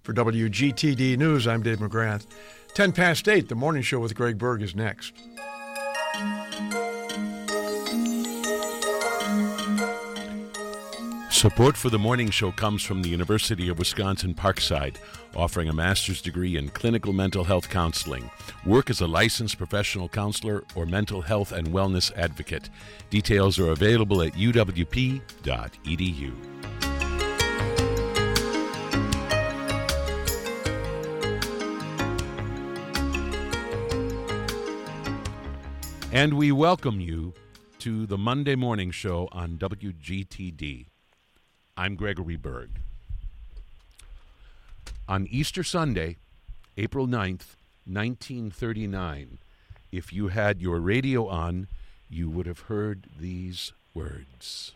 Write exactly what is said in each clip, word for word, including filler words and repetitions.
For W G T D News, I'm Dave McGrath. ten past eight, the morning show with Greg Berg is next. Support for the morning show comes from the University of Wisconsin-Parkside, offering a master's degree in clinical mental health counseling. Work as a licensed professional counselor or mental health and wellness advocate. Details are available at u w p dot e d u. And we welcome you to the Monday morning show on W G T D. I'm Gregory Berg. On Easter Sunday, April ninth, nineteen thirty-nine, if you had your radio on, you would have heard these words.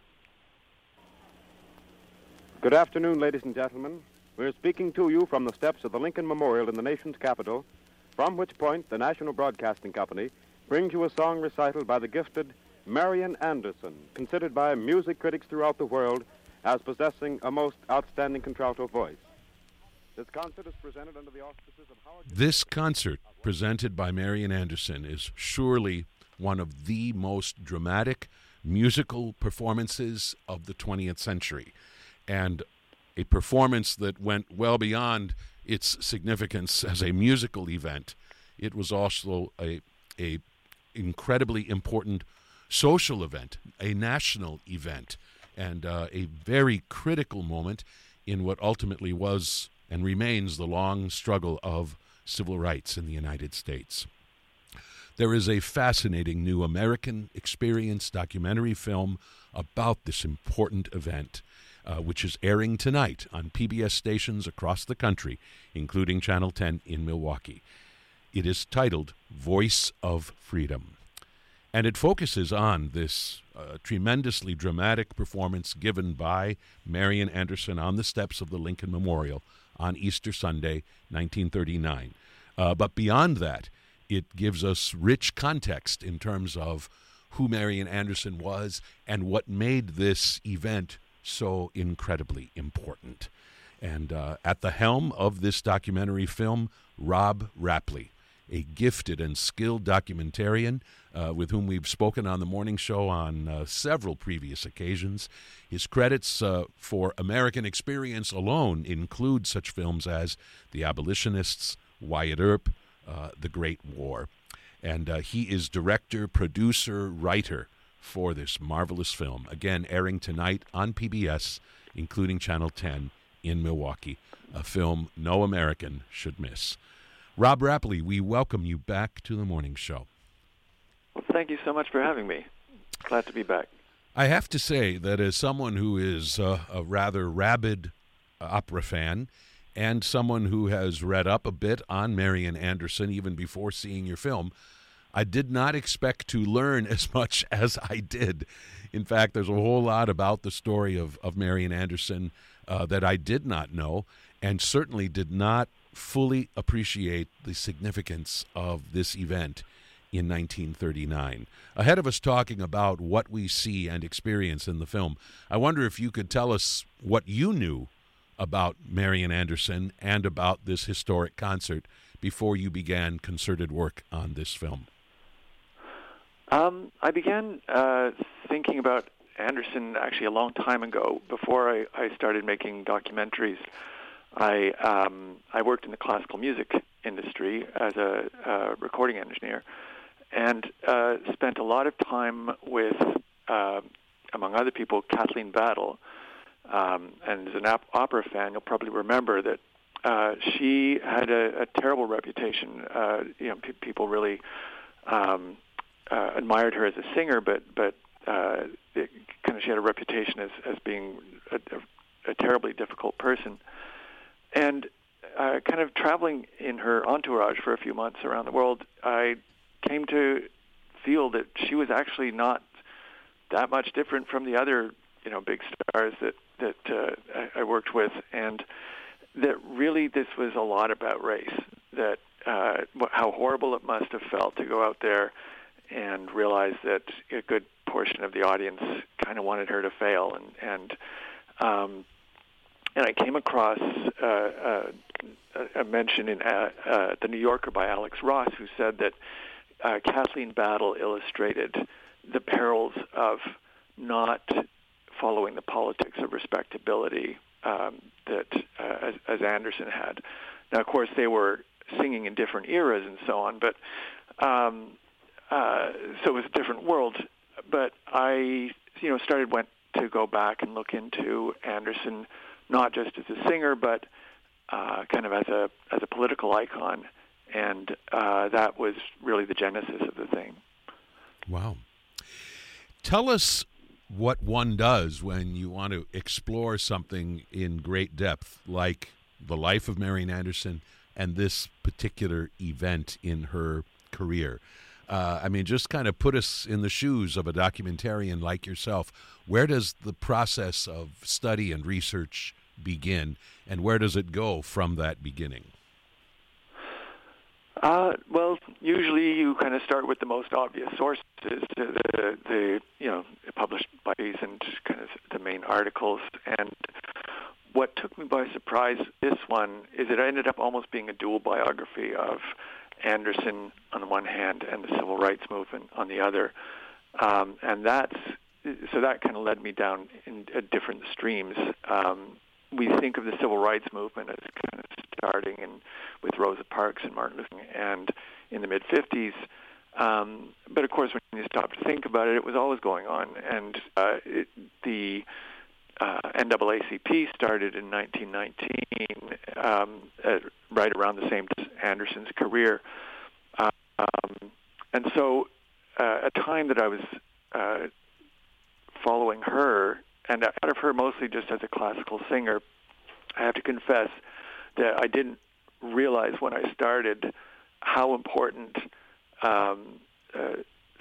Good afternoon, ladies and gentlemen. We're speaking to you from the steps of the Lincoln Memorial in the nation's capital, from which point the National Broadcasting Company brings you a song recital by the gifted Marian Anderson, considered by music critics throughout the world as possessing a most outstanding contralto voice. This concert is presented under the auspices of Howard... This concert, presented by Marian Anderson, is surely one of the most dramatic musical performances of the twentieth century, and a performance that went well beyond its significance as a musical event. It was also a, a incredibly important social event, a national event, and uh, a very critical moment in what ultimately was and remains the long struggle of civil rights in the United States. There is a fascinating new American Experience documentary film about this important event, uh, which is airing tonight on P B S stations across the country, including Channel ten in Milwaukee. It is titled Voice of Freedom. And it focuses on this uh, tremendously dramatic performance given by Marian Anderson on the steps of the Lincoln Memorial on Easter Sunday, nineteen thirty-nine. Uh, but beyond that, it gives us rich context in terms of who Marian Anderson was and what made this event so incredibly important. And uh, at the helm of this documentary film, Rob Rapley, a gifted and skilled documentarian uh, with whom we've spoken on the morning show on uh, several previous occasions. His credits uh, for American Experience alone include such films as The Abolitionists, Wyatt Earp, uh, The Great War. And uh, he is director, producer, writer for this marvelous film, again airing tonight on P B S, including Channel ten in Milwaukee, a film no American should miss. Rob Rapley, we welcome you back to the morning show. Well, thank you so much for having me. Glad to be back. I have to say that as someone who is uh, a rather rabid opera fan and someone who has read up a bit on Marian Anderson even before seeing your film, I did not expect to learn as much as I did. In fact, there's a whole lot about the story of, of Marian Anderson uh, that I did not know, and certainly did not fully appreciate the significance of this event in nineteen thirty-nine. Ahead of us talking about what we see and experience in the film, I wonder if you could tell us what you knew about Marian Anderson and about this historic concert before you began concerted work on this film. Um, I began uh, thinking about Anderson actually a long time ago, before I, I started making documentaries. I um, I worked in the classical music industry as a, a recording engineer, and uh, spent a lot of time with, uh, among other people, Kathleen Battle. Um, and as an op- opera fan, you'll probably remember that uh, she had a, a terrible reputation. Uh, you know, pe- people really um, uh, admired her as a singer, but but uh, it, kind of she had a reputation as as being a, a, a terribly difficult person. And uh, kind of traveling in her entourage for a few months around the world, I came to feel that she was actually not that much different from the other, you know, big stars that that uh, I, I worked with, and that really this was a lot about race. That uh, how horrible it must have felt to go out there and realize that a good portion of the audience kind of wanted her to fail, and and um, and I came across uh, uh, a mention in uh, uh, the New Yorker by Alex Ross, who said that uh, Kathleen Battle illustrated the perils of not following the politics of respectability um, that uh, as, as Anderson had. Now, of course, they were singing in different eras and so on, but um, uh, so it was a different world. But I, you know, started went to go back and look into Anderson, not just as a singer, but uh, kind of as a as a political icon, and uh, that was really the genesis of the thing. Wow. Tell us what one does when you want to explore something in great depth, like the life of Marian Anderson and this particular event in her career. Uh, I mean, just kind of put us in the shoes of a documentarian like yourself. Where does the process of study and research begin, and where does it go from that beginning? Uh, well, usually you kind of start with the most obvious sources, the, the, the you know published bodies and kind of the main articles. And what took me by surprise this one is it ended up almost being a dual biography of Anderson on the one hand and the civil rights movement on the other, um, and that's so that kind of led me down in uh, different streams. Um, we think of the civil rights movement as kind of starting in with Rosa Parks and Martin Luther King and in the mid fifties. Um, but of course, when you stop to think about it, it was always going on. And uh, it, the uh, N double A C P started in nineteen nineteen, um, at, right around the same time as Anderson's career. Um, and so uh, a time that I was uh, following her, and out of her mostly just as a classical singer, I have to confess that I didn't realize when I started how important um, uh,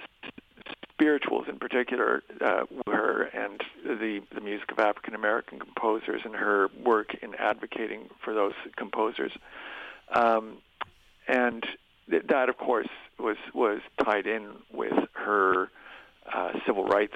spirituals in particular uh, were, and the, the music of African American composers and her work in advocating for those composers. Um, and th- that, of course, was, was tied in with her uh, civil rights,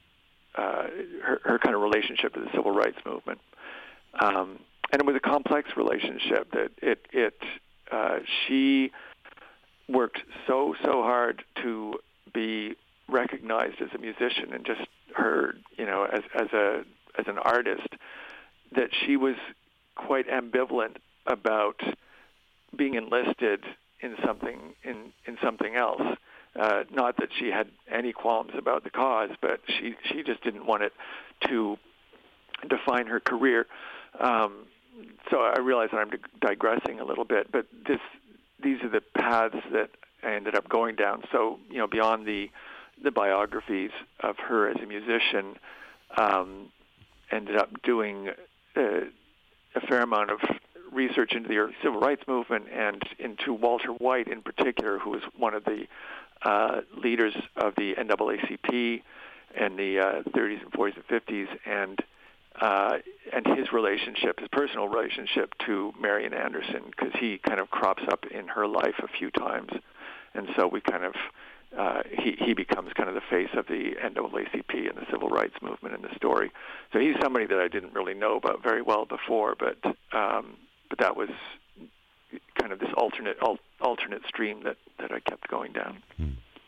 uh, her, her kind of relationship to the civil rights movement. Um, and it was a complex relationship that it, it uh, she worked so, so hard to be recognized as a musician and just her, you know, as, as a, as an artist, that she was quite ambivalent about being enlisted in something, in, in something else. Uh, not that she had any qualms about the cause, but she, she just didn't want it to define her career. Um, so I realize that I'm digressing a little bit, but this these are the paths that I ended up going down. So, you know, beyond the the biographies of her as a musician, um, ended up doing uh, a fair amount of research into the early civil rights movement and into Walter White in particular, who was one of the uh, leaders of the N double A C P in the uh, thirties and forties and fifties, and uh, and his relationship, his personal relationship to Marian Anderson, because he kind of crops up in her life a few times, and so we kind of uh, he he becomes kind of the face of the N double A C P and the civil rights movement in the story. So he's somebody that I didn't really know about very well before, but um, but that was kind of this alternate al- alternate stream that, that I kept going down. Hmm.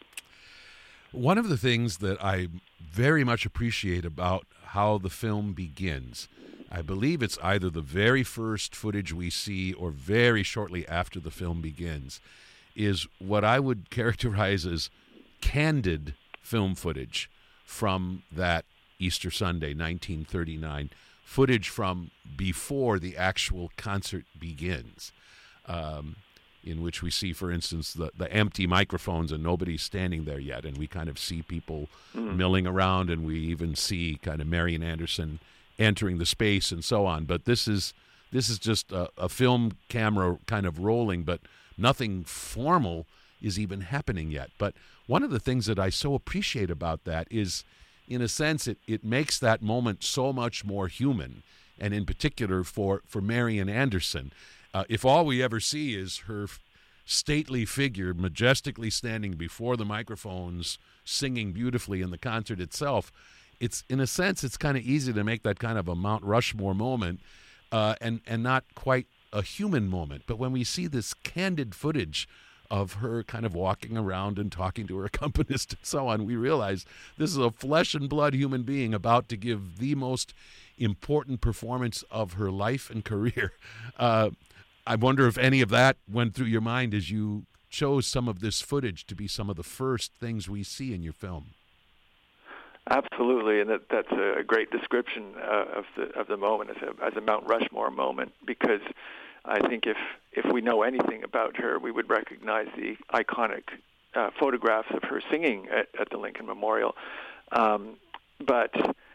One of the things that I very much appreciate about how the film begins, I believe it's either the very first footage we see or very shortly after the film begins, is what I would characterize as candid film footage from that Easter Sunday, nineteen thirty-nine, footage from before the actual concert begins, um, in which we see, for instance, the, the empty microphones and nobody's standing there yet, and we kind of see people mm. milling around, and we even see kind of Marian Anderson entering the space and so on. But this is this is just a, a film camera kind of rolling, but nothing formal is even happening yet. But one of the things that I so appreciate about that is, in a sense, it, it makes that moment so much more human, and in particular for, for Marian Anderson. Uh, if all we ever see is her stately figure majestically standing before the microphones, singing beautifully in the concert itself, it's, in a sense, it's kind of easy to make that kind of a Mount Rushmore moment uh, and, and not quite a human moment. But when we see this candid footage of her kind of walking around and talking to her accompanist and so on, we realize this is a flesh and blood human being about to give the most important performance of her life and career. Uh, I wonder if any of that went through your mind as you chose some of this footage to be some of the first things we see in your film. Absolutely, and that, that's a great description uh, of the of the moment as a as a Mount Rushmore moment, because I think if if we know anything about her, we would recognize the iconic uh, photographs of her singing at, at the Lincoln Memorial. Um, but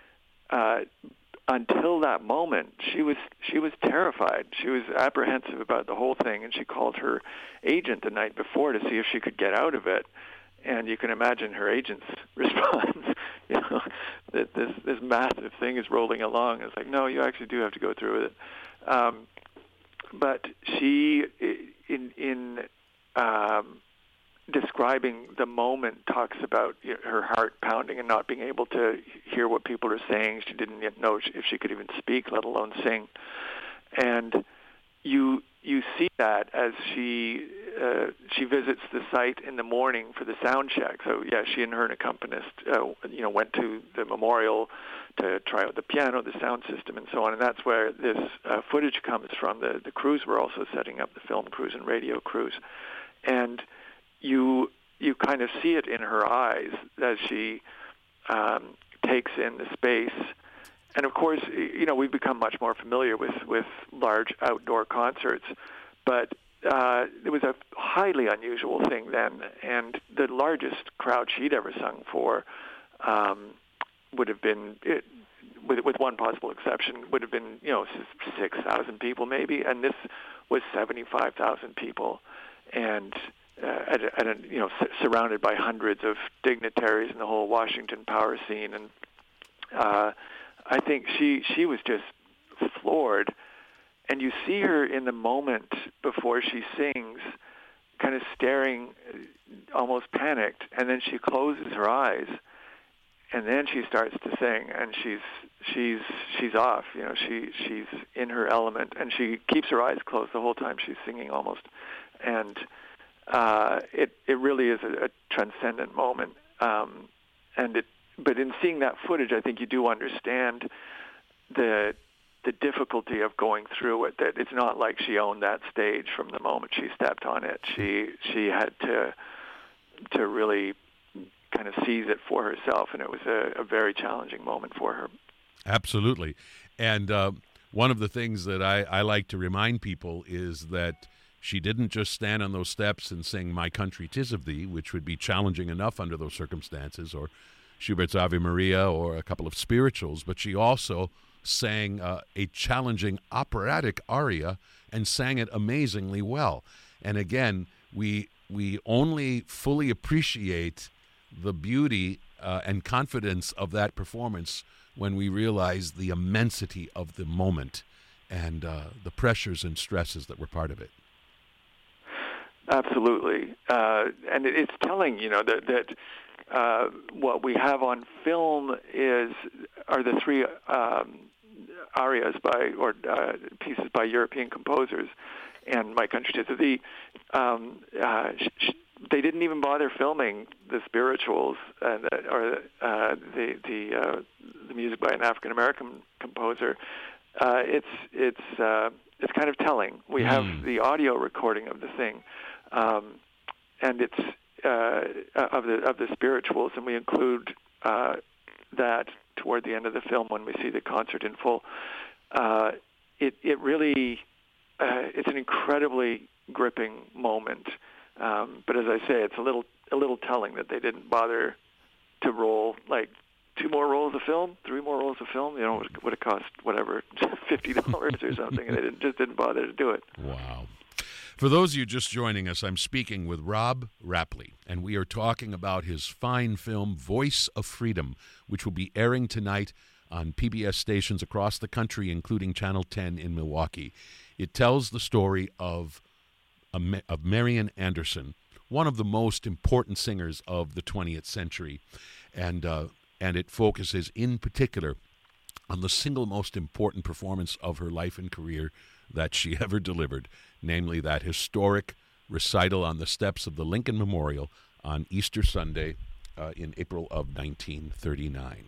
uh, until that moment, she was she was terrified. She was apprehensive about the whole thing, and she called her agent the night before to see if she could get out of it. And you can imagine her agent's response. You know, that this this massive thing is rolling along. It's like, no, you actually do have to go through with it. Um, but she, in in um, describing the moment, talks about her heart pounding and not being able to hear what people are saying. She didn't yet know if she could even speak, let alone sing. And you you see that as she uh, she visits the site in the morning for the sound check. So yeah, she and her accompanist uh, you know went to the memorial to try out the piano, the sound system, and so on. And that's where this uh, footage comes from. The the crews were also setting up, the film crews and radio crews, and you you kind of see it in her eyes as she um, takes in the space. And of course, you know, we've become much more familiar with, with large outdoor concerts, but uh, it was a highly unusual thing then, and the largest crowd she'd ever sung for um, would have been, it, with, with one possible exception, would have been, you know, six thousand people maybe, and this was seventy-five thousand people, and uh, at, a, at a, you know, s- surrounded by hundreds of dignitaries in the whole Washington power scene, and uh, I think she she was just floored, and you see her in the moment before she sings, kind of staring, almost panicked, and then she closes her eyes, and then she starts to sing, and she's she's she's off, you know, she she's in her element, and she keeps her eyes closed the whole time she's singing almost, and uh, it it really is a, a transcendent moment, um, and it. But in seeing that footage, I think you do understand the the difficulty of going through it. That it's not like she owned that stage from the moment she stepped on it. She she had to to really kind of seize it for herself, and it was a, a very challenging moment for her. Absolutely. And uh, one of the things that I, I like to remind people is that she didn't just stand on those steps and sing "My Country 'Tis of Thee," which would be challenging enough under those circumstances, or Schubert's Ave Maria, or a couple of spirituals, but she also sang uh, a challenging operatic aria and sang it amazingly well. And again, we we only fully appreciate the beauty uh, and confidence of that performance when we realize the immensity of the moment and uh, the pressures and stresses that were part of it. Absolutely. Uh, and it, it's telling, you know, that that Uh, what we have on film is are the three um, arias by or uh, pieces by European composers, and My Country 'Tis of Thee. Um, uh, sh- sh- they didn't even bother filming the spirituals and uh, or uh, the the uh, the music by an African American composer. Uh, it's it's uh, it's kind of telling. We have mm. the audio recording of the thing, um, and it's. Uh, of the of the spirituals, and we include uh, that toward the end of the film when we see the concert in full. Uh, it it really uh, it's an incredibly gripping moment, um, but as I say, it's a little a little telling that they didn't bother to roll like two more rolls of film, three more rolls of film. You know, it would have cost whatever fifty dollars or something, and they didn't, just didn't bother to do it. Wow. For those of you just joining us, I'm speaking with Rob Rapley, and we are talking about his fine film, Voice of Freedom, which will be airing tonight on P B S stations across the country, including Channel ten in Milwaukee. It tells the story of, of Marian Anderson, one of the most important singers of the twentieth century, and, uh, and it focuses in particular on the single most important performance of her life and career, that she ever delivered, namely that historic recital on the steps of the Lincoln Memorial on Easter Sunday uh, in April of nineteen thirty-nine.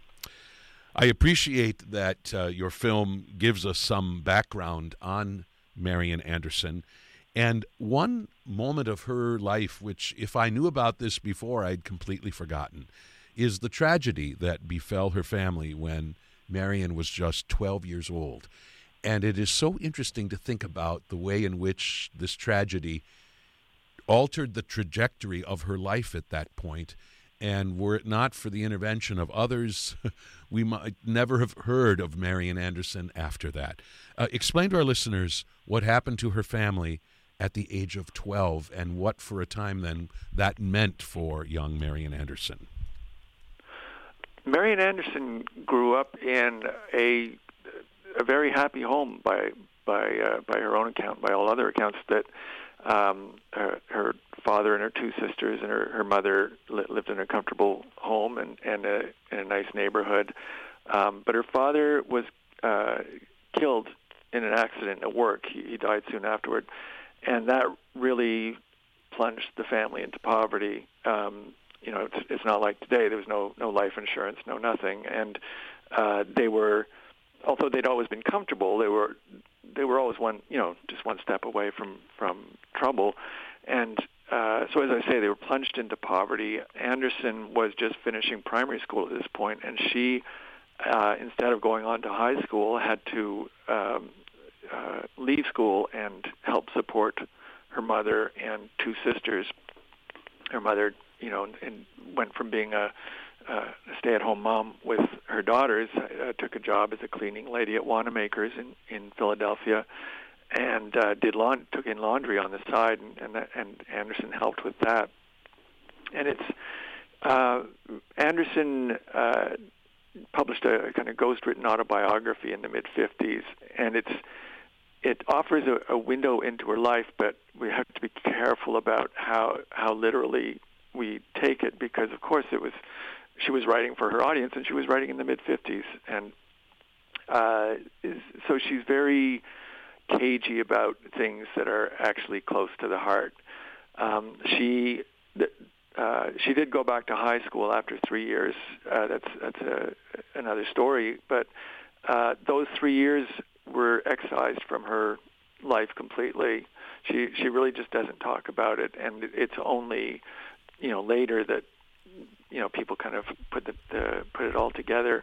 I appreciate that uh, your film gives us some background on Marian Anderson. And one moment of her life, which if I knew about this before, I'd completely forgotten, is the tragedy that befell her family when Marian was just twelve years old. And it is so interesting to think about the way in which this tragedy altered the trajectory of her life at that point. And were it not for the intervention of others, we might never have heard of Marian Anderson after that. Uh, explain to our listeners what happened to her family at the age of twelve and what, for a time then, that meant for young Marian Anderson. Marian Anderson grew up in a a very happy home by by uh, by her own account, by all other accounts. That um, her, her father and her two sisters and her, her mother li- lived in a comfortable home and, and a, in a nice neighborhood. Um, but her father was uh, killed in an accident at work. He, he died soon afterward, and that really plunged the family into poverty. Um, you know, it's, it's not like today. There was no no life insurance, no nothing, and uh, they were, although they'd always been comfortable, they were they were always one, you know, just one step away from from trouble, and uh, so as I say, they were plunged into poverty. Anderson was just finishing primary school at this point, and she, uh, instead of going on to high school, had to um, uh, leave school and help support her mother and two sisters. Her mother, you know, and went from being a, a stay-at-home mom with her daughters, uh, took a job as a cleaning lady at Wanamaker's in, in Philadelphia, and uh, did laund- took in laundry on the side, and and, that, and Anderson helped with that. And it's uh, Anderson uh, published a kind of ghost-written autobiography in the mid fifties, and it's it offers a, a window into her life, but we have to be careful about how how literally we take it, because of course it was she was writing for her audience, and she was writing in the mid fifties, and uh, is, so she's very cagey about things that are actually close to the heart. Um, she uh, she did go back to high school after three years. Uh, that's that's a, another story, but uh, those three years were excised from her life completely. She she really just doesn't talk about it, and it's only, you know, later that, you know, people kind of put the, the put it all together.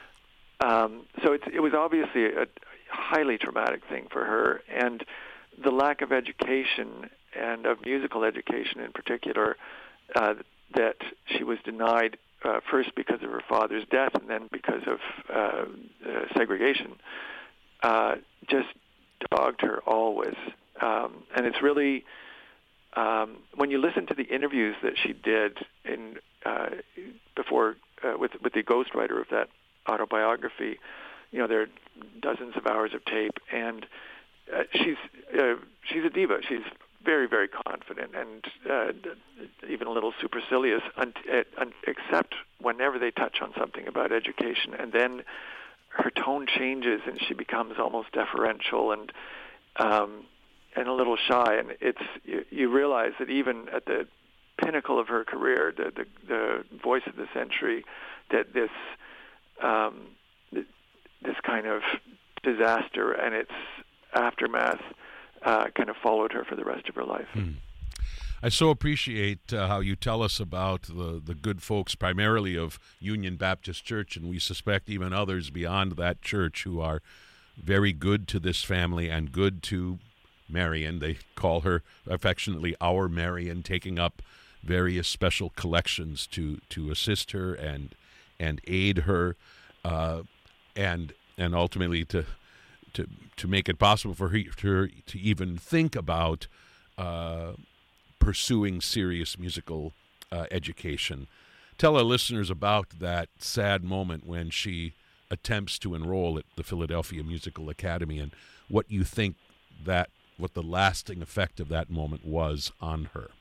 Um, so it's, it was obviously a highly traumatic thing for her, and the lack of education and of musical education in particular uh, that she was denied uh, first because of her father's death and then because of uh, uh, segregation uh, just dogged her always. Um, and it's really, um, when you listen to the interviews that she did in uh, before uh, with with the ghostwriter of that autobiography, you know, there are dozens of hours of tape, and uh, she's uh, she's a diva. She's very, very confident and uh, even a little supercilious, un- un- except whenever they touch on something about education, and then her tone changes and she becomes almost deferential and um, and a little shy. And it's you, you realize that even at the pinnacle of her career, the the, the voice of the century, that this um, this kind of disaster and its aftermath uh, kind of followed her for the rest of her life. Hmm. I so appreciate uh, how you tell us about the, the good folks, primarily of Union Baptist Church, and we suspect even others beyond that church who are very good to this family and good to Marian. They call her affectionately our Marian, taking up various special collections to, to assist her and and aid her, uh, and and ultimately to to to make it possible for her to, to even think about uh, pursuing serious musical uh, education. Tell our listeners about that sad moment when she attempts to enroll at the Philadelphia Musical Academy, and what you think that what the lasting effect of that moment was on her.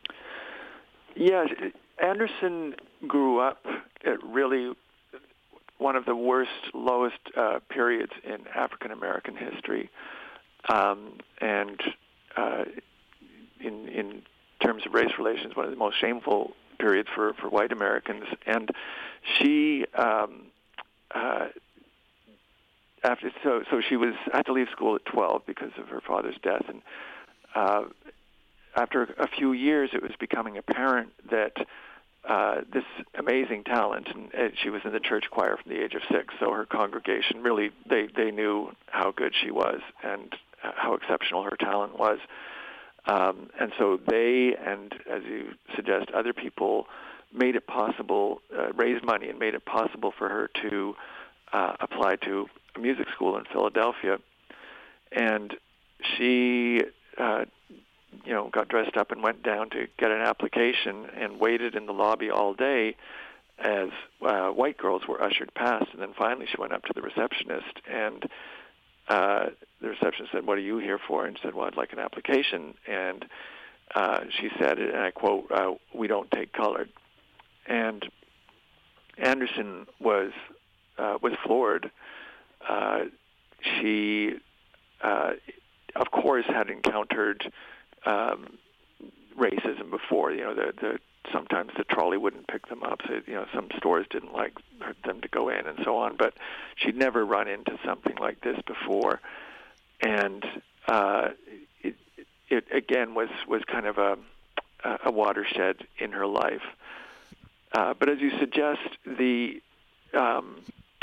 Yeah, Anderson grew up at really one of the worst, lowest uh, periods in African American history, um, and uh, in in terms of race relations, one of the most shameful periods for, for white Americans. And she, um, uh, after so so she was had to leave school at twelve because of her father's death, and uh, after a few years, it was becoming apparent that uh, this amazing talent, and uh, she was in the church choir from the age of six, so her congregation really, they, they knew how good she was and how exceptional her talent was. Um, and so they, and as you suggest, other people made it possible, uh, raised money and made it possible for her to uh, apply to a music school in Philadelphia. And she, uh, you know, got dressed up and went down to get an application and waited in the lobby all day as uh, white girls were ushered past. And then finally she went up to the receptionist, and uh, the receptionist said, "What are you here for?" And she said, "Well, I'd like an application." And uh, she said, and I quote, uh, "We don't take colored." And Anderson was uh, was floored. Uh, she, uh, of course, had encountered um, racism before. You know, the, the sometimes the trolley wouldn't pick them up. So, you know, some stores didn't like them to go in and so on. But she'd never run into something like this before, and uh, it, it again was was kind of a a watershed in her life. Uh, but as you suggest, the um,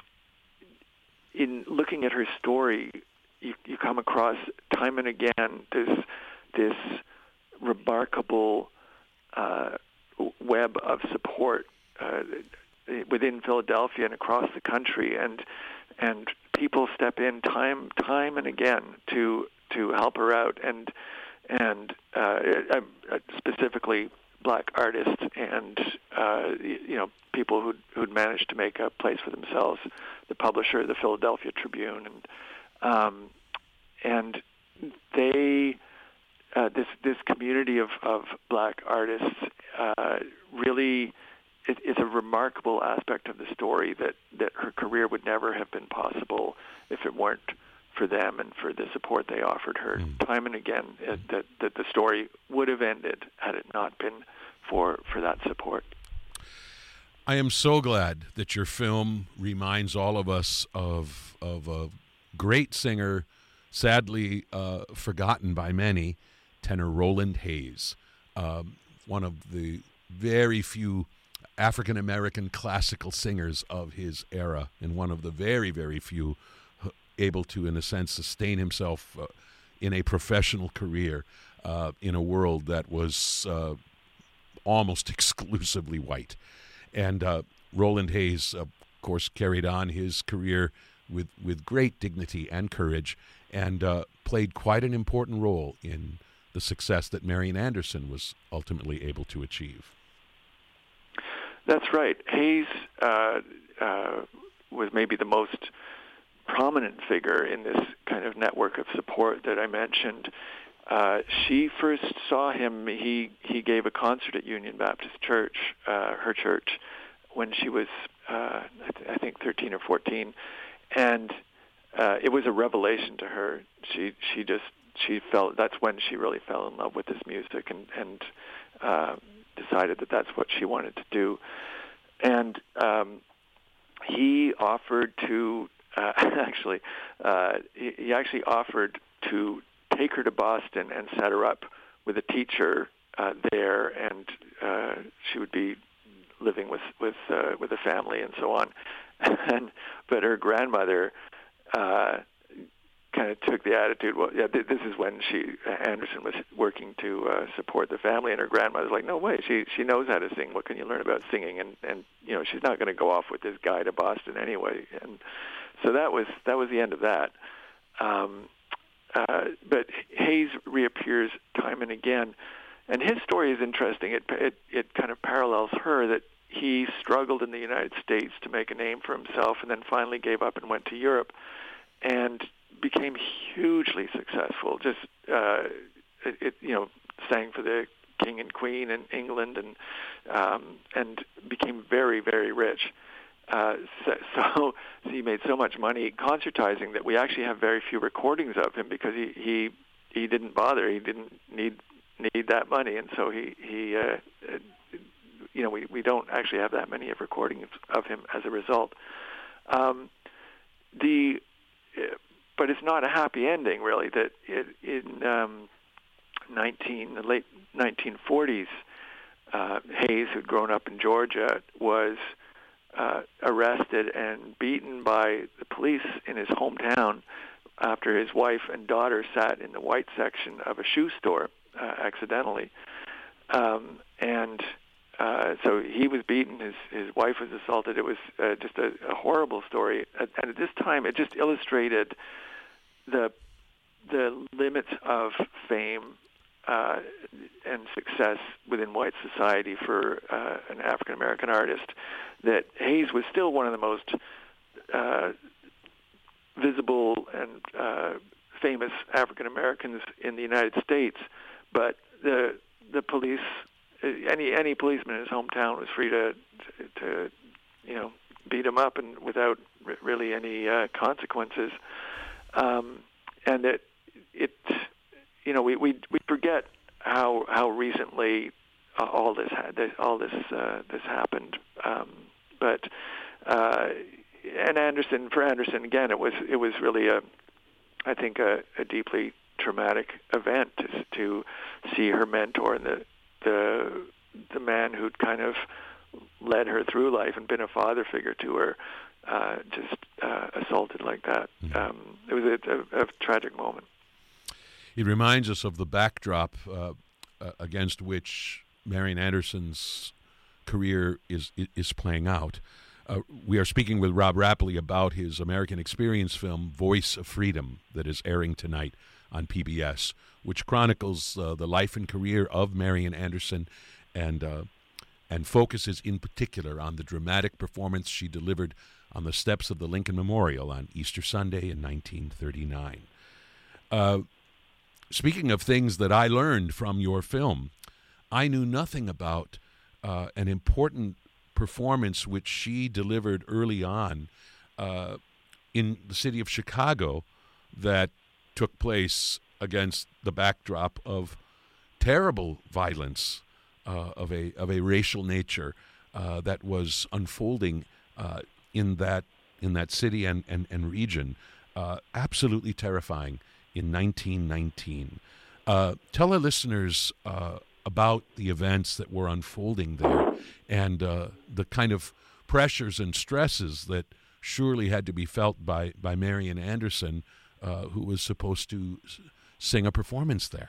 in looking at her story, you, you come across time and again this this remarkable uh, web of support uh, within Philadelphia and across the country, and and people step in time time and again to to help her out, and and uh, specifically Black artists and uh, you know people who'd, who'd managed to make a place for themselves. The publisher, the Philadelphia Tribune, and um, and they uh, this this community of, of Black artists uh, really it, it's a remarkable aspect of the story that, that her career would never have been possible if it weren't for them and for the support they offered her. Mm. Time and again, it, that that the story would have ended had it not been for for that support. I am so glad that your film reminds all of us of of a great singer, sadly uh, forgotten by many, tenor Roland Hayes, um, one of the very few African-American classical singers of his era, and one of the very, very few able to, in a sense, sustain himself uh, in a professional career uh, in a world that was uh, almost exclusively white. And uh, Roland Hayes, of course, carried on his career with, with great dignity and courage, and uh, played quite an important role in the success that Marian Anderson was ultimately able to achieve. That's right. Hayes uh, uh, was maybe the most prominent figure in this kind of network of support that I mentioned. Uh, she first saw him, he, he gave a concert at Union Baptist Church, uh, her church, when she was, uh, I, th- I think, thirteen or fourteen. And uh, it was a revelation to her. She she just, she felt, that's when she really fell in love with this music and, and uh, decided that that's what she wanted to do. And um, he offered to, uh, actually, uh, he, he actually offered to take her to Boston and set her up with a teacher uh, there, and uh, she would be living with with uh, with a family and so on. And but her grandmother uh, kind of took the attitude, well, yeah, th- this is when she Anderson was working to uh, support the family, and her grandmother's like, no way, she she knows how to sing. What can you learn about singing? And and you know, she's not going to go off with this guy to Boston anyway. And so that was that was the end of that. Um, Uh, but Hayes reappears time and again, and his story is interesting. It, it it kind of parallels her, that he struggled in the United States to make a name for himself, and then finally gave up and went to Europe, and became hugely successful. Just uh, it, it you know sang for the King and Queen in England, and um, and became very very rich. uh, so, so he made so much money concertizing that we actually have very few recordings of him because he he, he didn't bother. He didn't need need that money, and so he he uh, you know we, we don't actually have that many of recordings of him as a result. Um, the but it's not a happy ending, really. That it, in um, nineteen the late nineteen forties, uh, Hayes, who'd grown up in Georgia, was uh, arrested and beaten by the police in his hometown after his wife and daughter sat in the white section of a shoe store uh, accidentally, um, and uh, so he was beaten. His his wife was assaulted. It was uh, just a, a horrible story. And at this time, it just illustrated the the limits of fame uh, and success within white society for uh, an African American artist. That Hayes was still one of the most uh, visible and uh, famous African Americans in the United States, but the the police, any any policeman in his hometown was free to to, to you know beat him up and without r- really any uh, consequences, um, and that it you know we we, we forget how how recently uh, all this had this, all this uh, this happened, um, but. Uh, And Anderson, for Anderson, again, it was it was really a, I think, a, a deeply traumatic event to, to see her mentor and the the the man who'd kind of led her through life and been a father figure to her, uh, just uh, assaulted like that. Mm-hmm. Um, it was a, a, a tragic moment. It reminds us of the backdrop uh, uh, against which Marian Anderson's career is is playing out. Uh, we are speaking with Rob Rappley about his American Experience film, Voice of Freedom, that is airing tonight on P B S, which chronicles uh, the life and career of Marian Anderson and uh, and focuses in particular on the dramatic performance she delivered on the steps of the Lincoln Memorial on Easter Sunday in nineteen thirty-nine. Uh, speaking of things that I learned from your film, I knew nothing about uh, an important performance which she delivered early on uh, in the city of Chicago that took place against the backdrop of terrible violence uh, of a of a racial nature uh, that was unfolding uh, in that in that city and and, and region, uh, absolutely terrifying in nineteen nineteen. Uh, tell our listeners uh, about the events that were unfolding there and uh, the kind of pressures and stresses that surely had to be felt by, by Marian Anderson, uh, who was supposed to s- sing a performance there.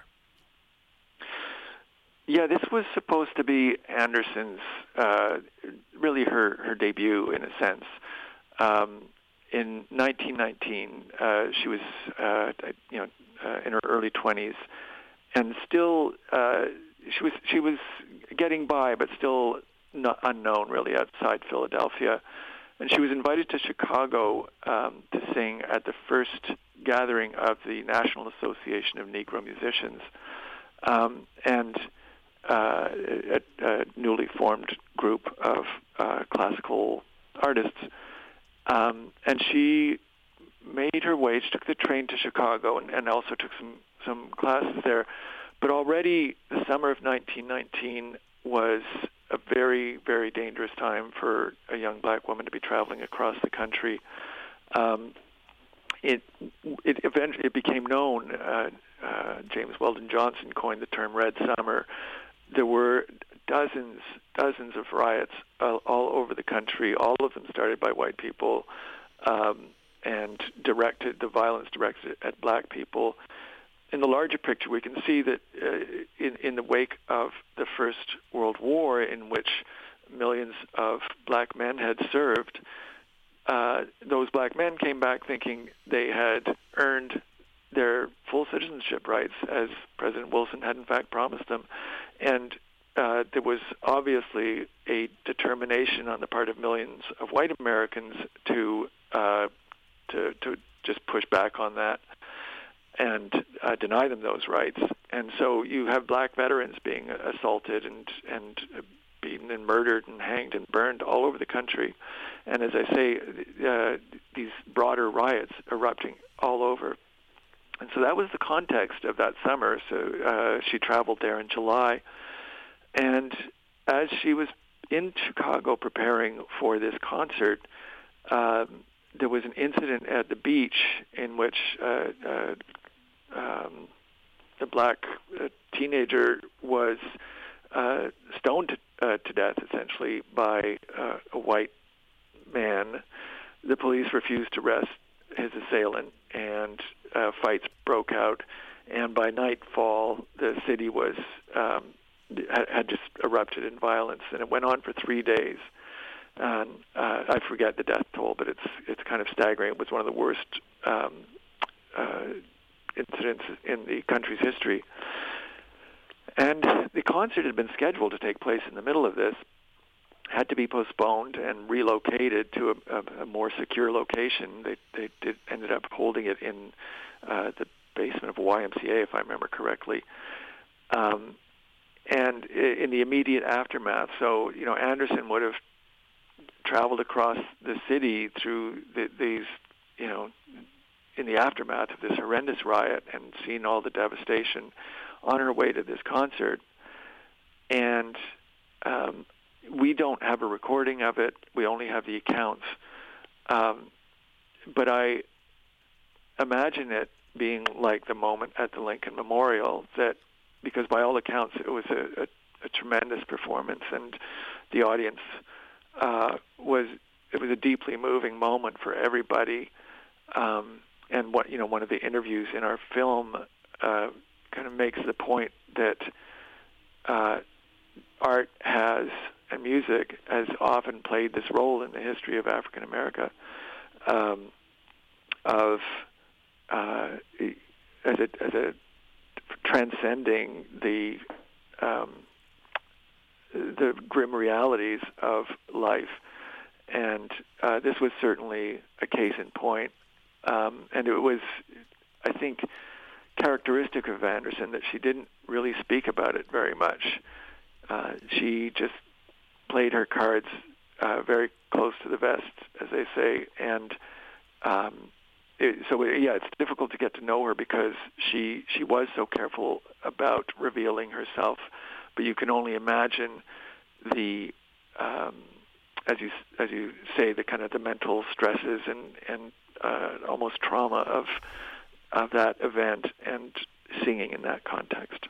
Yeah, this was supposed to be Anderson's, uh, really her, her debut in a sense. Um, in nineteen nineteen, uh, she was, uh, you know, uh, in her early twenties, and still uh, she was she was getting by, but still not unknown really outside Philadelphia. And she was invited to Chicago um, to sing at the first gathering of the National Association of Negro Musicians, um, and uh, a, a newly formed group of uh, classical artists. Um, and she made her way. She took the train to Chicago and, and also took some, some classes there. But already the summer of nineteen nineteen was a very, very dangerous time for a young black woman to be traveling across the country. Um, it it eventually it became known. Uh, uh, James Weldon Johnson coined the term "Red Summer." There were dozens, dozens of riots all, all over the country. All of them started by white people, um, and directed the violence directed at black people. In the larger picture, we can see that uh, in, in the wake of the First World War, in which millions of black men had served, uh, those black men came back thinking they had earned their full citizenship rights, as President Wilson had in fact promised them. And uh, there was obviously a determination on the part of millions of white Americans to uh, to, to just push back on that and uh, deny them those rights. And so you have black veterans being assaulted and and being beaten and murdered and hanged and burned all over the country. And as I say, uh, these broader riots erupting all over. And so that was the context of that summer. So uh, she traveled there in July. And as she was in Chicago preparing for this concert, um, there was an incident at the beach in which uh, uh, um, the black uh, teenager was uh, stoned to, uh, to death, essentially, by uh, a white man. The police refused to arrest his assailant, and uh, fights broke out. And by nightfall, the city was um, had, had just erupted in violence, and it went on for three days. And uh, I forget the death toll, but it's it's kind of staggering. It was one of the worst um, uh, incidents in the country's history. And the concert had been scheduled to take place in the middle of this, had to be postponed and relocated to a, a, a more secure location. They they did, ended up holding it in uh, the basement of a Y M C A, if I remember correctly. Um, and in the immediate aftermath, so you know, Anderson would have traveled across the city through the, these, you know, in the aftermath of this horrendous riot and seen all the devastation on her way to this concert. And um, we don't have a recording of it. We only have the accounts. Um, but I imagine it being like the moment at the Lincoln Memorial, that because by all accounts it was a, a, a tremendous performance, and the audience uh, was it was a deeply moving moment for everybody. Um, and what you know, one of the interviews in our film uh, kind of makes the point that uh, art has and music has often played this role in the history of African America, um, of uh, as a as a transcending the um, the grim realities of life, and uh, this was certainly a case in point. Um, and it was, I think, characteristic of Anderson that she didn't really speak about it very much. Uh, she just played her cards uh, very close to the vest, as they say, and um, it, so it, yeah, it's difficult to get to know her because she she was so careful about revealing herself. But you can only imagine the, um, as you as you say, the kind of the mental stresses and and uh, almost trauma of of that event and singing in that context.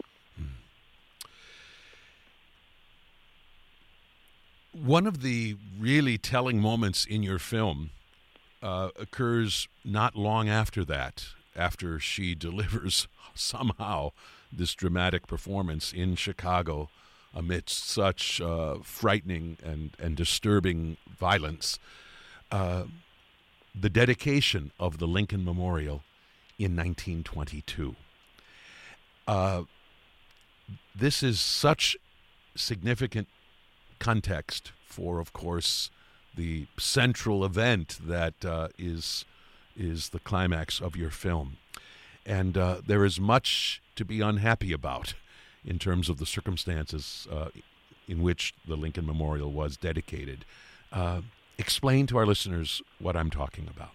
One of the really telling moments in your film uh, occurs not long after that, after she delivers somehow this dramatic performance in Chicago amidst such uh, frightening and, and disturbing violence. Uh, the dedication of the Lincoln Memorial in nineteen twenty-two. Uh, this is such significant context for, of course, the central event that uh, is is the climax of your film. And uh, there is much to be unhappy about in terms of the circumstances uh, in which the Lincoln Memorial was dedicated. Uh, explain to our listeners what I'm talking about.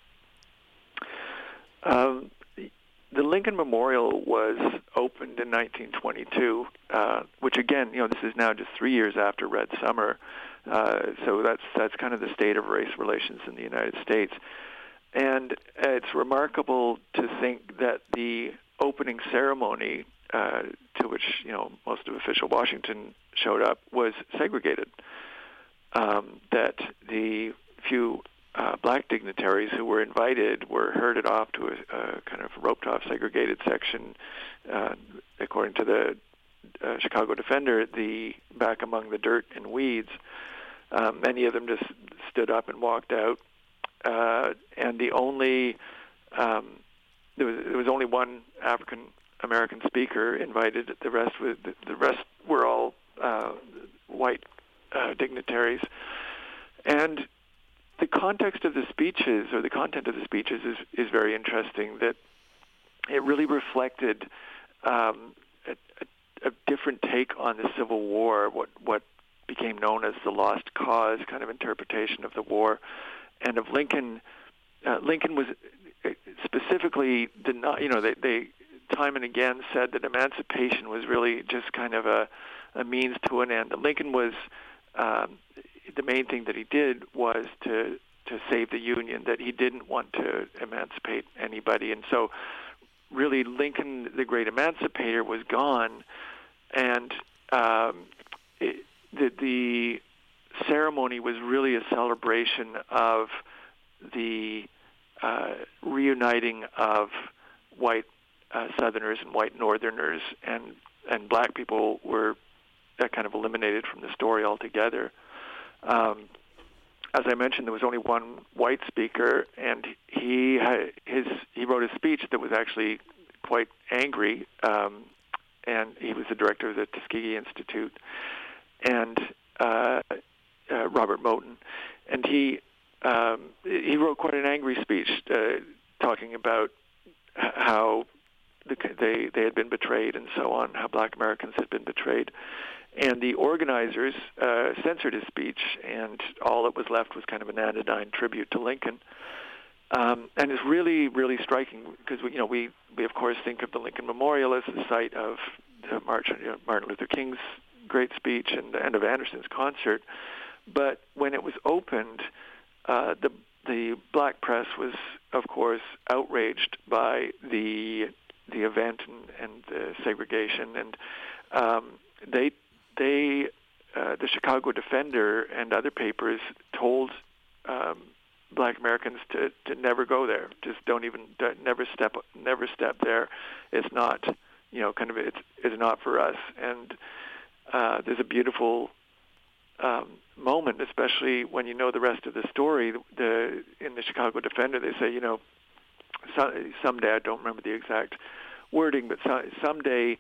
Um, the Lincoln Memorial was opened in nineteen twenty-two, uh, which again, you know, this is now just three years after Red Summer. Uh, so that's that's kind of the state of race relations in the United States. And it's remarkable to think that the opening ceremony, uh, to which you know most of official Washington showed up, was segregated. Um, that the few uh, black dignitaries who were invited were herded off to a, a kind of roped-off segregated section, uh, according to the uh, Chicago Defender, the back among the dirt and weeds. Um, many of them just stood up and walked out. Uh, and the only um, there was there was only one African American speaker invited. The rest was the, the rest were all uh, white uh, dignitaries. And the context of the speeches, or the content of the speeches, is is very interesting. That it really reflected um, a, a, a different take on the Civil War. What what became known as the Lost Cause kind of interpretation of the war. And of Lincoln, uh, Lincoln was specifically denied, you know, they, they time and again said that emancipation was really just kind of a, a means to an end. That Lincoln was, um, the main thing that he did was to to save the Union, that he didn't want to emancipate anybody. And so really Lincoln, the great emancipator, was gone, and um, it, the, the ceremony was really a celebration of the uh, reuniting of white uh, Southerners and white Northerners, and, and black people were uh, kind of eliminated from the story altogether. Um, As I mentioned, there was only one white speaker, and he had his he wrote a speech that was actually quite angry, um, and he was the director of the Tuskegee Institute, and uh, uh, Robert Moton, and he um, he wrote quite an angry speech, uh, talking about how the, they they had been betrayed and so on, how Black Americans had been betrayed. And the organizers uh, censored his speech, and all that was left was kind of an anodyne tribute to Lincoln. Um, and it's really, really striking because we, you know, we, we of course think of the Lincoln Memorial as the site of the March, you know, Martin Luther King's great speech and, and of Anderson's concert. But when it was opened, uh, the the black press was, of course, outraged by the the event and, and the segregation, and um, they. They, uh, the Chicago Defender and other papers told um, Black Americans to, to never go there. Just don't even never step never step there. It's not, you know, kind of it's it's not for us. And uh, there's a beautiful um, moment, especially when you know the rest of the story. The in the Chicago Defender, they say, you know, so, someday, I don't remember the exact wording, but so, someday.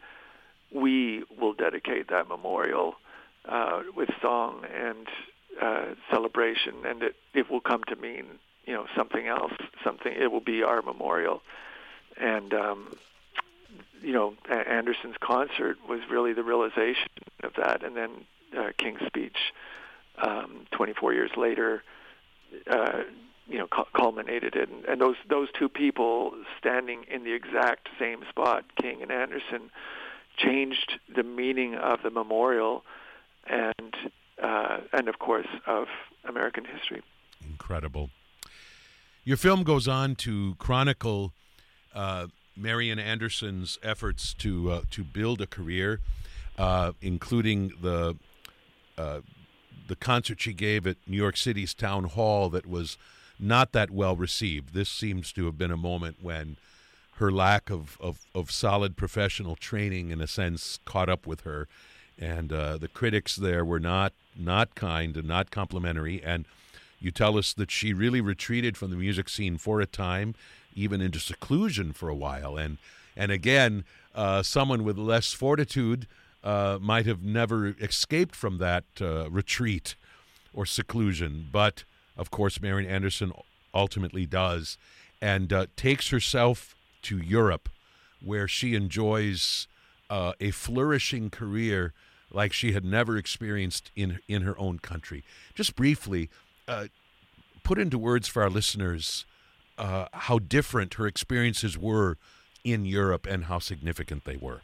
We will dedicate that memorial uh, with song and uh, celebration, and it, it will come to mean, you know, something else. Something. It will be our memorial, and um, you know, Anderson's concert was really the realization of that. And then uh, King's speech, um, twenty-four years later, uh, you know, culminated it. And, and those those two people standing in the exact same spot, King and Anderson, changed the meaning of the memorial and, uh, and of course, of American history. Incredible. Your film goes on to chronicle uh, Marian Anderson's efforts to uh, to build a career, uh, including the uh, the concert she gave at New York City's Town Hall that was not that well received. This seems to have been a moment when her lack of, of, of solid professional training, in a sense, caught up with her, and uh, the critics there were not not kind and not complimentary. And you tell us that she really retreated from the music scene for a time, even into seclusion for a while. And and again, uh, someone with less fortitude uh, might have never escaped from that uh, retreat or seclusion. But of course, Marian Anderson ultimately does, and uh, takes herself to Europe, where she enjoys uh, a flourishing career like she had never experienced in in her own country. Just briefly, uh, put into words for our listeners uh, how different her experiences were in Europe and how significant they were.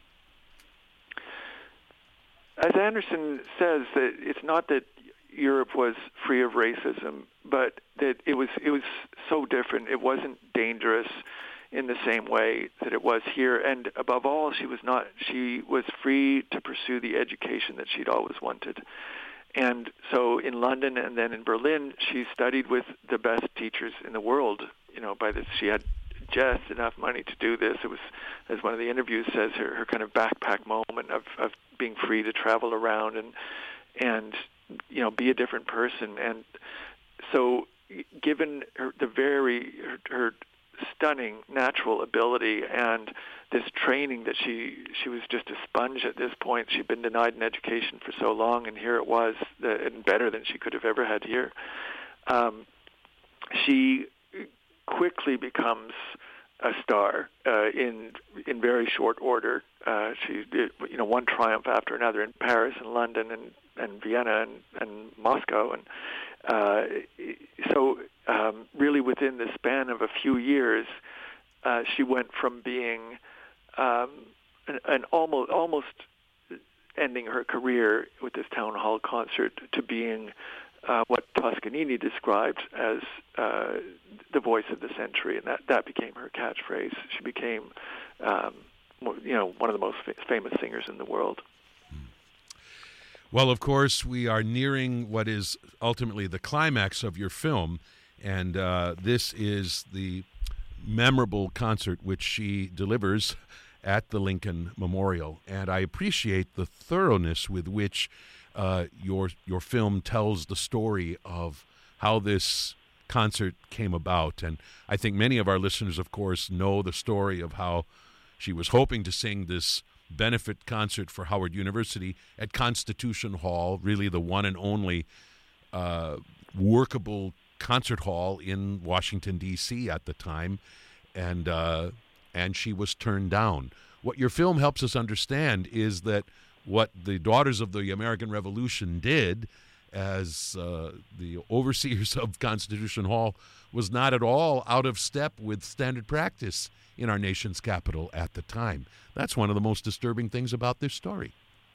As Anderson says, that it's not that Europe was free of racism, but that it was it was so different. It wasn't dangerous in the same way that it was here, and above all, she was not. She was free to pursue the education that she'd always wanted. And so, in London and then in Berlin, she studied with the best teachers in the world. You know, by this, she had just enough money to do this. It was, as one of the interviews says, her, her kind of backpack moment of, of being free to travel around and and you know be a different person. And so, given her, the very her, her stunning natural ability and this training that she she was just a sponge at this point. She'd been denied an education for so long, and here it was, the, and better than she could have ever had here. Um, she quickly becomes a star uh, in in very short order. Uh, she did, you know, one triumph after another in Paris and London and, and Vienna and, and Moscow, and uh, so um, really within the span of a few years, uh, she went from being um, an, an almost almost ending her career with this town hall concert to being uh, what Toscanini described as uh, the voice of the century, and that, that became her catchphrase. She became, um, you know, one of the most fa- famous singers in the world. Well, of course, we are nearing what is ultimately the climax of your film, and uh, this is the memorable concert which she delivers at the Lincoln Memorial. And I appreciate the thoroughness with which uh, your your film tells the story of how this concert came about. And I think many of our listeners, of course, know the story of how she was hoping to sing this benefit concert for Howard University at Constitution Hall, really the one and only uh, workable concert hall in Washington, D C at the time, and uh, and she was turned down. What your film helps us understand is that what the Daughters of the American Revolution did as uh, the overseers of Constitution Hall was not at all out of step with standard practice in our nation's capital at the time. That's one of the most disturbing things about this story.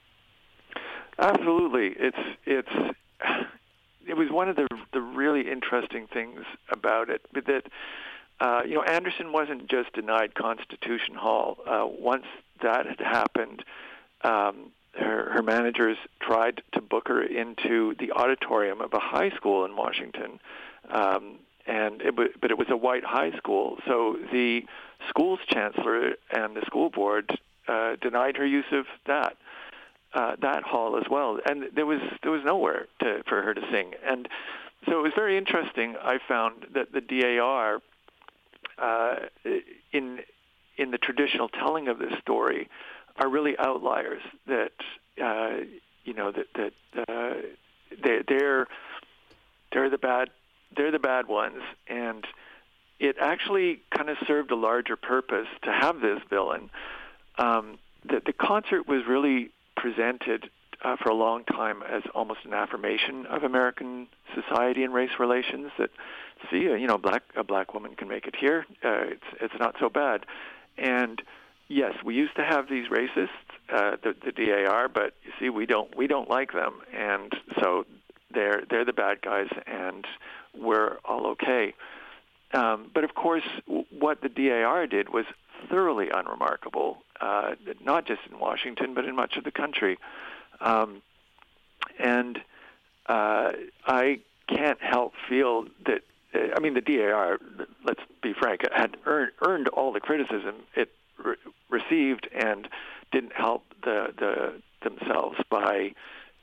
Absolutely. It's it's it was one of the the really interesting things about it, but that uh, you know, Anderson wasn't just denied Constitution Hall. Uh, once that had happened, um, her her managers tried to book her into the auditorium of a high school in Washington, um, and it, but it was a white high school, so the school's chancellor and the school board uh, denied her use of that uh, that hall as well, and there was there was nowhere to, for her to sing. And so it was very interesting. I found that the D A R, uh, in in the traditional telling of this story, are really outliers. That uh, you know that that uh, they, they're they're the bad they're the bad ones, and it actually kind of served a larger purpose to have this villain. Um, the, the concert was really presented uh, for a long time as almost an affirmation of American society and race relations. That, see, you know, black a black woman can make it here. Uh, it's it's not so bad. And yes, we used to have these racists, uh, the, the D A R, but you see, we don't we don't like them, and so they're they're the bad guys, and we're all okay. Um, but of course, w- what the D A R did was thoroughly unremarkable, uh, not just in Washington, but in much of the country. Um, and uh, I can't help feel that, uh, I mean, the D A R, let's be frank, had earned, earned all the criticism it re- received and didn't help the, the themselves by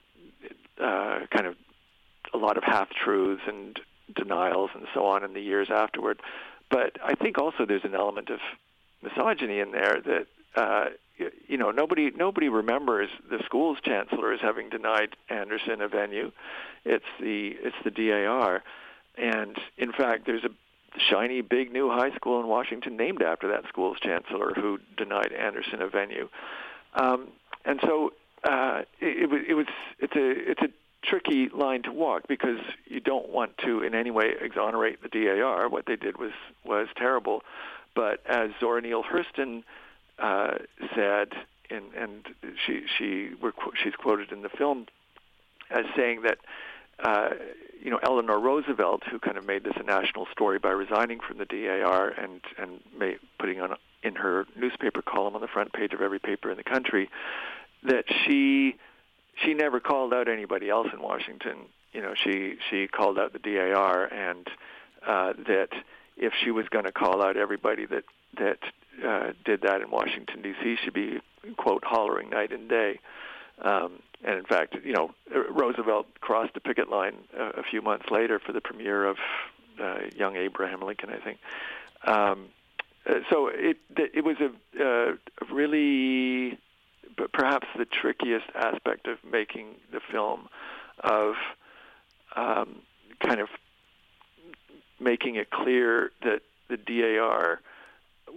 uh, kind of a lot of half-truths and denials and so on in the years afterward. But I think also there's an element of misogyny in there that, uh, you know, nobody nobody remembers the school's chancellor as having denied Anderson a venue. It's the it's the D A R. And in fact, there's a shiny, big new high school in Washington named after that school's chancellor who denied Anderson a venue. Um, and so uh, it, it was it was it's a it's a tricky line to walk, because you don't want to in any way exonerate the D A R. What they did was was terrible. But as Zora Neale Hurston uh, said, and, and she she were, she's quoted in the film as saying that uh, you know, Eleanor Roosevelt, who kind of made this a national story by resigning from the D A R and and made, putting on in her newspaper column on the front page of every paper in the country, that she she never called out anybody else in Washington. You know, she she called out the D A R, and uh, that if she was going to call out everybody that that uh, did that in Washington, D C, she'd be, quote, hollering night and day. Um, and in fact, you know, Roosevelt crossed the picket line a, a few months later for the premiere of uh, Young Abraham Lincoln, I think. Um, so it it was a, a really, perhaps the trickiest aspect of making the film, of um, kind of making it clear that the D A R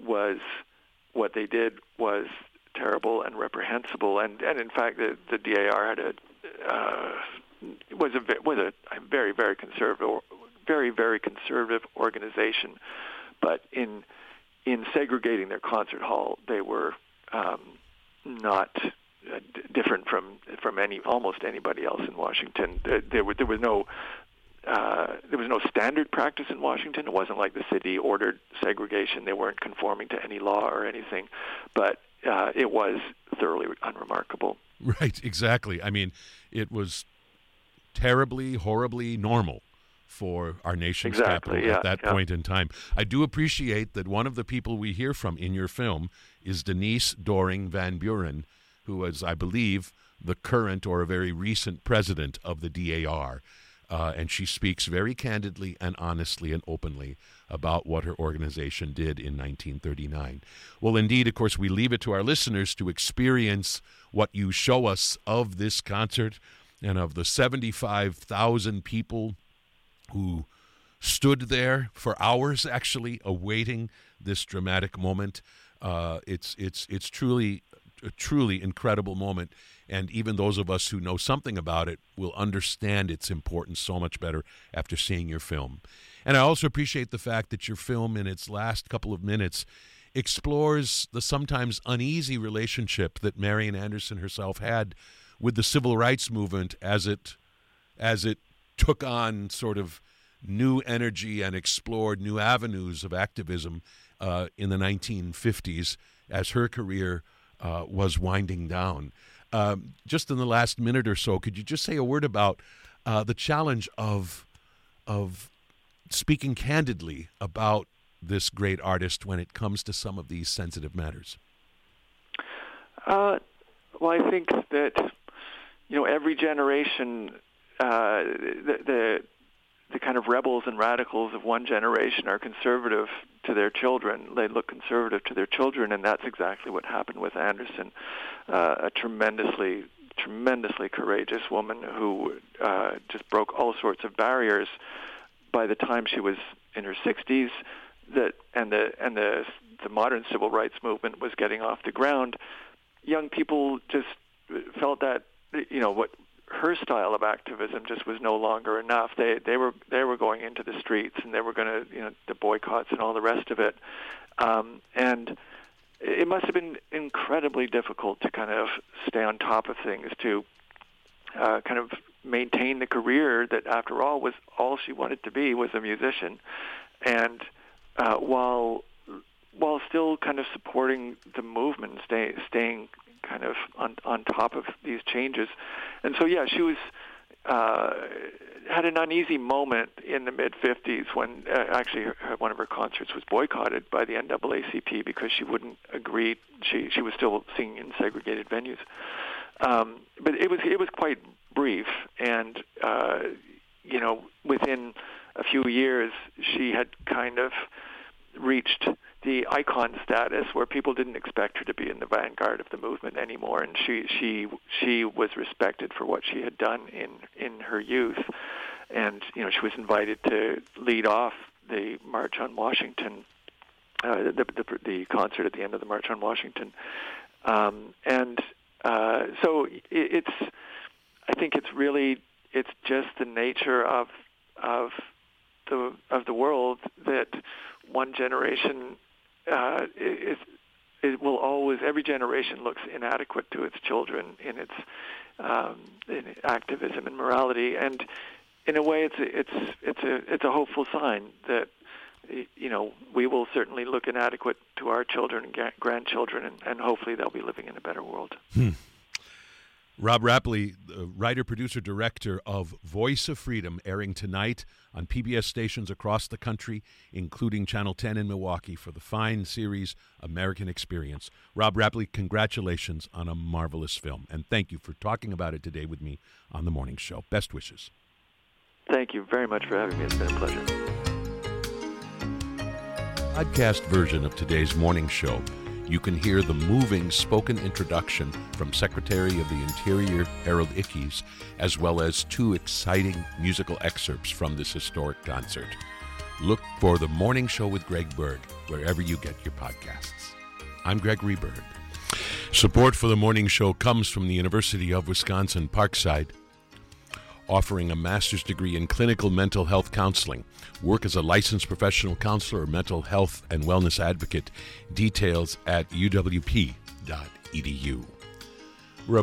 was what they did was terrible and reprehensible, and, and in fact, the, the D A R had a uh, was a was a, a very very conservative, very very conservative organization, but in in segregating their concert hall, they were um, not uh, d- different from from any almost anybody else in Washington. There, there, were, there was no uh, there was no standard practice in Washington. It wasn't like the city ordered segregation. They weren't conforming to any law or anything, but uh, it was thoroughly unremarkable. Right, exactly. I mean, it was terribly, horribly normal for our nation's exactly, capital yeah, at that yeah. point in time. I do appreciate that one of the people we hear from in your film is Denise Doring Van Buren, who was, I believe, the current or a very recent president of the D A R. Uh, and she speaks very candidly and honestly and openly about what her organization did in nineteen thirty-nine. Well, indeed, of course, we leave it to our listeners to experience what you show us of this concert and of the seventy-five thousand people who stood there for hours, actually, awaiting this dramatic moment. Uh, it's it's it's truly a truly incredible moment, and even those of us who know something about it will understand its importance so much better after seeing your film. And I also appreciate the fact that your film, in its last couple of minutes, explores the sometimes uneasy relationship that Marian Anderson herself had with the civil rights movement as it as it took on sort of new energy and explored new avenues of activism uh, in the nineteen fifties as her career uh, was winding down. Um, just in the last minute or so, could you just say a word about uh, the challenge of of speaking candidly about this great artist when it comes to some of these sensitive matters? Uh, well, I think that, you know, every generation, uh, the, the the kind of rebels and radicals of one generation are conservative to their children. They look conservative to their children, and that's exactly what happened with Anderson, uh, a tremendously, tremendously courageous woman who uh, just broke all sorts of barriers. By the time she was in her sixties, that and the and the the modern civil rights movement was getting off the ground, young people just felt that, you know, what her style of activism just was no longer enough. They they were they were going into the streets, and they were going to, you know, the boycotts and all the rest of it. Um, and it must have been incredibly difficult to kind of stay on top of things, to uh, kind of maintain the career that, after all, was all she wanted to be, was a musician, and uh, while while still kind of supporting the movement, stay, staying kind of on on top of these changes. And so, yeah, she was uh, had an uneasy moment in the mid fifties when uh, actually her, her, one of her concerts was boycotted by the N double A C P because she wouldn't agree. She she was still singing in segregated venues, um, but it was it was quite brief. And uh, you know, within a few years, she had kind of reached the icon status where people didn't expect her to be in the vanguard of the movement anymore, and she she she was respected for what she had done in in her youth. And you know, she was invited to lead off the March on Washington, uh, the, the the concert at the end of the March on Washington, um, and uh, so it, it's I think it's really it's just the nature of of the of the world that one generation uh, is, it will always, every generation looks inadequate to its children in its um, in activism and morality, and in a way, it's a, it's it's a it's a hopeful sign that, you know, we will certainly look inadequate to our children and ga- grandchildren, and, and hopefully they'll be living in a better world. Hmm. Rob Rapley, the writer, producer, director of Voice of Freedom, airing tonight on P B S stations across the country, including Channel ten in Milwaukee, for the fine series American Experience. Rob Rapley, congratulations on a marvelous film, and thank you for talking about it today with me on The Morning Show. Best wishes. Thank you very much for having me. It's been a pleasure. Podcast version of today's Morning Show. You can hear the moving spoken introduction from Secretary of the Interior Harold Ickes, as well as two exciting musical excerpts from this historic concert. Look for The Morning Show with Greg Berg wherever you get your podcasts. I'm Gregory Berg. Support for The Morning Show comes from the University of Wisconsin Parkside, offering a master's degree in clinical mental health counseling. Work as a licensed professional counselor or mental health and wellness advocate. Details at u w p dot e d u.